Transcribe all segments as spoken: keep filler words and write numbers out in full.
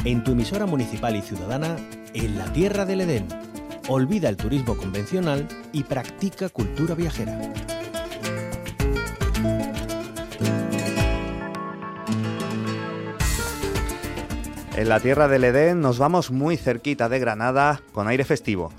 en tu emisora municipal y ciudadana, en la Tierra del Edén. Olvida el turismo convencional y practica cultura viajera. En la Tierra del Edén nos vamos muy cerquita de Granada con aire festivo.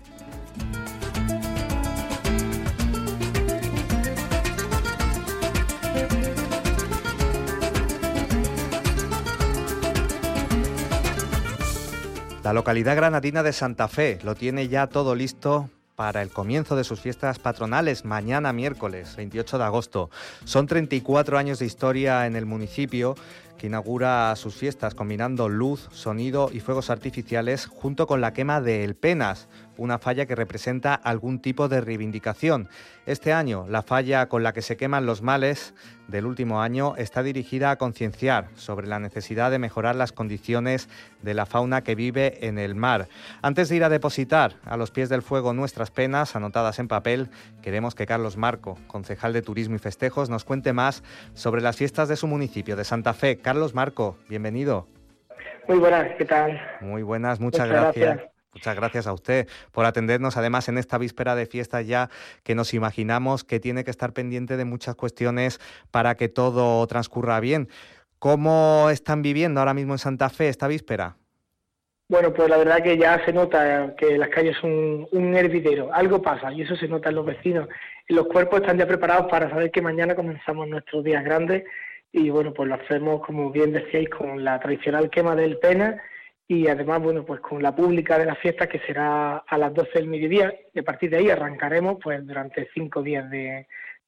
La localidad granadina de Santa Fe lo tiene ya todo listo para el comienzo de sus fiestas patronales, mañana miércoles veintiocho de agosto. Son treinta y cuatro años de historia en el municipio, que inaugura sus fiestas combinando luz, sonido y fuegos artificiales junto con la quema de El Penas, una falla que representa algún tipo de reivindicación. Este año, la falla con la que se queman los males del último año está dirigida a concienciar sobre la necesidad de mejorar las condiciones de la fauna que vive en el mar. Antes de ir a depositar a los pies del fuego nuestras penas anotadas en papel, queremos que Carlos Marco, concejal de Turismo y Festejos, nos cuente más sobre las fiestas de su municipio, de Santa Fe. Carlos Marco, bienvenido. Muy buenas, ¿qué tal? Muy buenas, muchas, muchas gracias. gracias. Muchas gracias a usted por atendernos, además en esta víspera de fiestas ya que nos imaginamos que tiene que estar pendiente de muchas cuestiones para que todo transcurra bien. ¿Cómo están viviendo ahora mismo en Santa Fe esta víspera? Bueno, pues la verdad que ya se nota que las calles son un hervidero, algo pasa y eso se nota en los vecinos. Y los cuerpos están ya preparados para saber que mañana comenzamos nuestros días grandes y bueno, pues lo hacemos, como bien decíais, con la tradicional quema del Pena y además, bueno, pues con la pública de la fiesta que será a las doce del mediodía y a partir de ahí arrancaremos pues durante cinco días de,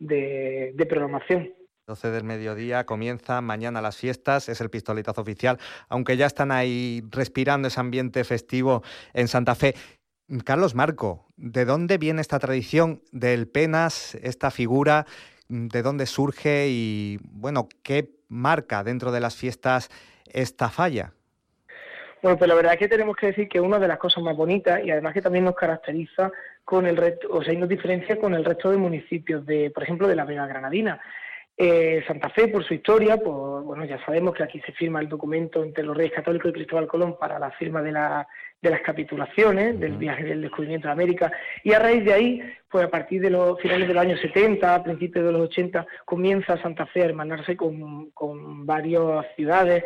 de, de programación. doce del mediodía comienzan mañana las fiestas, es el pistoletazo oficial, aunque ya están ahí respirando ese ambiente festivo en Santa Fe. Carlos Marco, ¿de dónde viene esta tradición del Penas, esta figura? ¿De dónde surge y, bueno, qué marca dentro de las fiestas esta falla? Bueno, pues la verdad es que tenemos que decir que una de las cosas más bonitas y además que también nos caracteriza con el resto, o sea, y nos diferencia con el resto de municipios, de, por ejemplo, de la Vega Granadina. Eh, Santa Fe, por su historia, pues bueno, ya sabemos que aquí se firma el documento entre los Reyes Católicos y Cristóbal Colón para la firma de, la, de las capitulaciones, del viaje del descubrimiento de América, y a raíz de ahí, pues a partir de los finales de los años setenta, a principios de los ochenta, comienza Santa Fe a hermanarse con, con varias ciudades,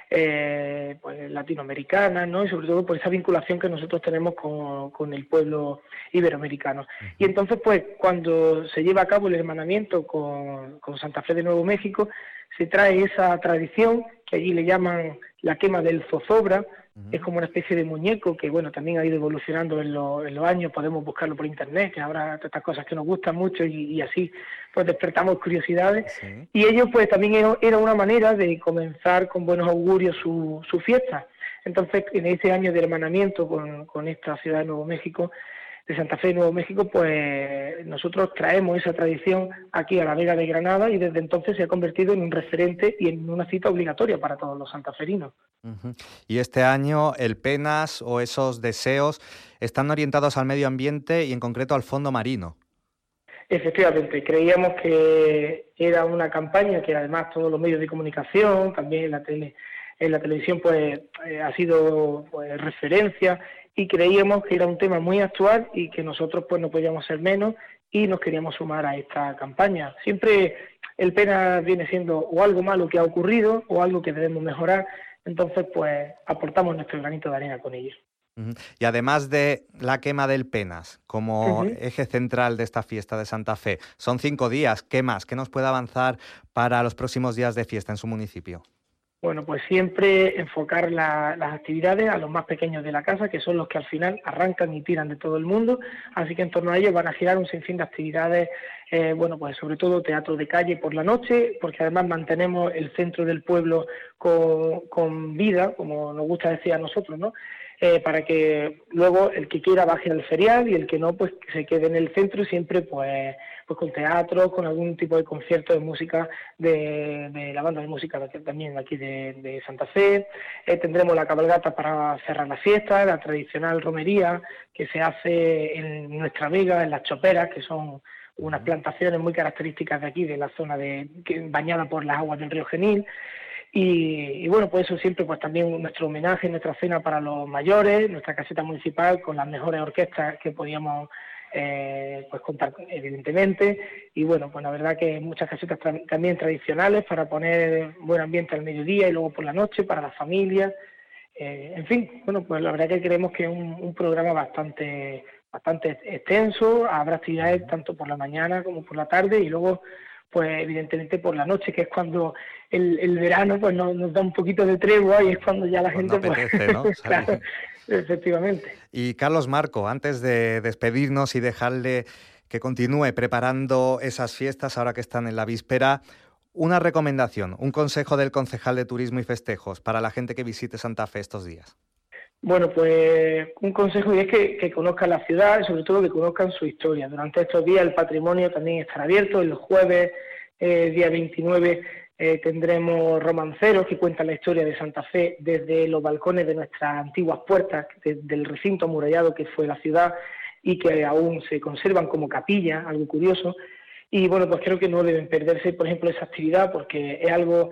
Eh, pues latinoamericanas, ¿no? Y sobre todo por esa vinculación que nosotros tenemos con, con el pueblo iberoamericano. Uh-huh. Y entonces, pues, cuando se lleva a cabo el hermanamiento con, con Santa Fe de Nuevo México, se trae esa tradición que allí le llaman la quema del zozobra. Uh-huh. Es como una especie de muñeco que, bueno, también ha ido evolucionando en, lo, en los años, podemos buscarlo por internet, que habrá estas cosas que nos gustan mucho y, y así pues despertamos curiosidades. Sí. Y ellos pues también era, era una manera de comenzar con buenos augurios su, su fiesta. Entonces, en ese año de hermanamiento con, con esta ciudad de Nuevo México, de Santa Fe de Nuevo México, pues nosotros traemos esa tradición aquí a la Vega de Granada y desde entonces se ha convertido en un referente y en una cita obligatoria para todos los santaferinos. Uh-huh. Y este año el Penas o esos deseos están orientados al medio ambiente y en concreto al fondo marino. Efectivamente, creíamos que era una campaña que además todos los medios de comunicación, también en la tele, en la televisión, pues eh, ha sido pues, referencia y creíamos que era un tema muy actual y que nosotros pues no podíamos ser menos y nos queríamos sumar a esta campaña. Siempre el Pena viene siendo o algo malo que ha ocurrido o algo que debemos mejorar, entonces pues aportamos nuestro granito de arena con ello. Uh-huh. Y además de la quema del Penas como uh-huh. eje central de esta fiesta de Santa Fe, son cinco días, ¿qué más? ¿Qué nos puede avanzar para los próximos días de fiesta en su municipio? Bueno, pues siempre enfocar la, las actividades a los más pequeños de la casa, que son los que al final arrancan y tiran de todo el mundo, así que en torno a ellos van a girar un sinfín de actividades, eh, bueno, pues sobre todo teatro de calle por la noche, porque además mantenemos el centro del pueblo con, con vida, como nos gusta decir a nosotros, ¿no? Eh, para que luego el que quiera baje al ferial y el que no, pues que se quede en el centro siempre pues pues con teatro, con algún tipo de concierto de música de, de la banda de música también aquí de, de Santa Fe. Eh, tendremos la cabalgata para cerrar la fiesta, la tradicional romería que se hace en nuestra vega, en las choperas, que son unas plantaciones muy características de aquí, de la zona de que, bañada por las aguas del río Genil. Y, y bueno, pues eso siempre, pues también nuestro homenaje, nuestra cena para los mayores, nuestra caseta municipal con las mejores orquestas que podíamos eh, pues contar, evidentemente. Y bueno, pues la verdad que muchas casetas tra también tradicionales para poner buen ambiente al mediodía y luego por la noche para las familias. Eh, en fin, bueno, pues la verdad que creemos que es un, un programa bastante bastante extenso, habrá actividades tanto por la mañana como por la tarde y luego, pues evidentemente por la noche, que es cuando el, el verano pues nos, nos da un poquito de tregua y es cuando ya la Cuando gente apetece, ¿no? pues... claro, efectivamente. Y Carlos Marco, antes de despedirnos y dejarle que continúe preparando esas fiestas ahora que están en la víspera, una recomendación, un consejo del concejal de Turismo y Festejos para la gente que visite Santa Fe estos días. Bueno, pues un consejo y es que, que conozcan la ciudad y sobre todo que conozcan su historia. Durante estos días el patrimonio también estará abierto. El jueves, eh, día veintinueve, eh, tendremos romanceros que cuentan la historia de Santa Fe desde los balcones de nuestras antiguas puertas, desde el recinto amurallado que fue la ciudad y que aún se conservan como capilla, algo curioso. Y bueno, pues creo que no deben perderse, por ejemplo, esa actividad porque es algo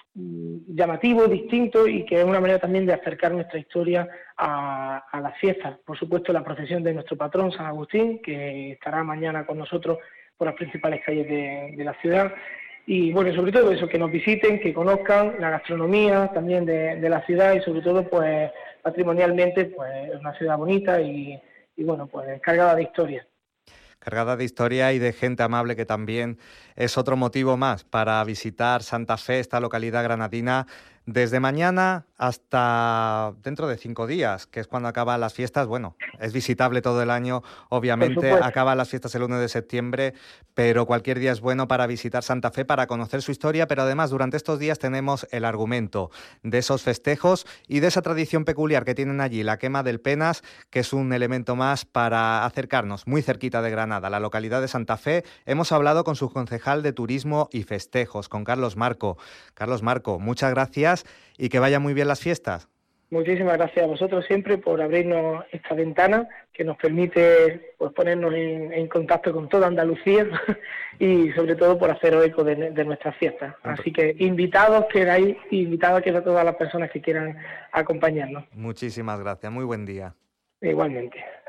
llamativo, distinto y que es una manera también de acercar nuestra historia a, a las fiestas. Por supuesto, la procesión de nuestro patrón, San Agustín, que estará mañana con nosotros por las principales calles de, de la ciudad. Y bueno, sobre todo eso, que nos visiten, que conozcan la gastronomía también de, de la ciudad y sobre todo, pues patrimonialmente, pues es una ciudad bonita y, y bueno, pues cargada de historia. Cargada de historia y de gente amable, que también es otro motivo más para visitar Santa Fe, esta localidad granadina, desde mañana hasta dentro de cinco días, que es cuando acaban las fiestas. Bueno, es visitable todo el año, obviamente, acaban las fiestas el uno de septiembre, pero cualquier día es bueno para visitar Santa Fe, para conocer su historia, pero además durante estos días tenemos el argumento de esos festejos y de esa tradición peculiar que tienen allí, la quema del Penas, que es un elemento más para acercarnos muy cerquita de Granada, la localidad de Santa Fe. Hemos hablado con su concejal de Turismo y Festejos, con Carlos Marco. Carlos Marco, muchas gracias y que vayan muy bien las fiestas. Muchísimas gracias a vosotros siempre por abrirnos esta ventana que nos permite pues ponernos en, en contacto con toda Andalucía y sobre todo por hacer eco de, de nuestras fiestas. Así que invitados quedáis, invitados quedan todas las personas que quieran acompañarnos. Muchísimas gracias, muy buen día. Igualmente.